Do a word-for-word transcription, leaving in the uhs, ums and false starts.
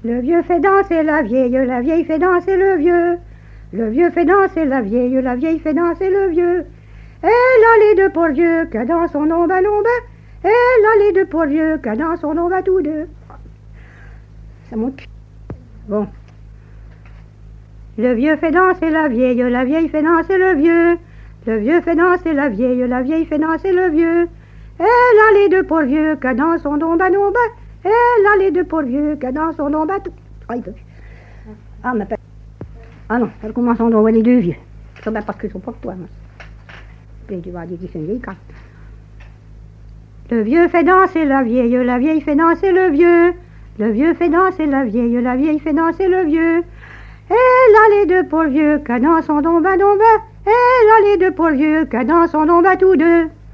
Le vieux fait danser la vieille, la vieille fait danser le vieux. Le vieux fait danser la vieille, la vieille fait danser le vieux. Elle a les deux pour vieux, que dans son ombre à l'ombre. Elle a les deux pour vieux, que dans son ombre à tous deux. Ça monte. Bon. Le vieux fait danser la vieille, la vieille fait danser le vieux. Le vieux fait danser la vieille, la vieille fait danser le vieux. Elle a les deux pour vieux, que dans son ombre à l'ombre. Elle a les deux pour vieux, que dans son ombre à tout. Ah, mais pas. Ah non, elle commence à envoyer les deux vieux. C'est bien parce qu'ils sont pas pour toi. Puis tu vas dire qu'ils sont vieilles quand. Le vieux fait danser la vieille, la vieille fait danser le vieux. Le vieux fait danser la vieille, la vieille fait danser le vieux. Elle a les deux pour vieux, que dans son ombre à l'ombre. Elle a les deux pour vieux, que dans son ombre à tous deux.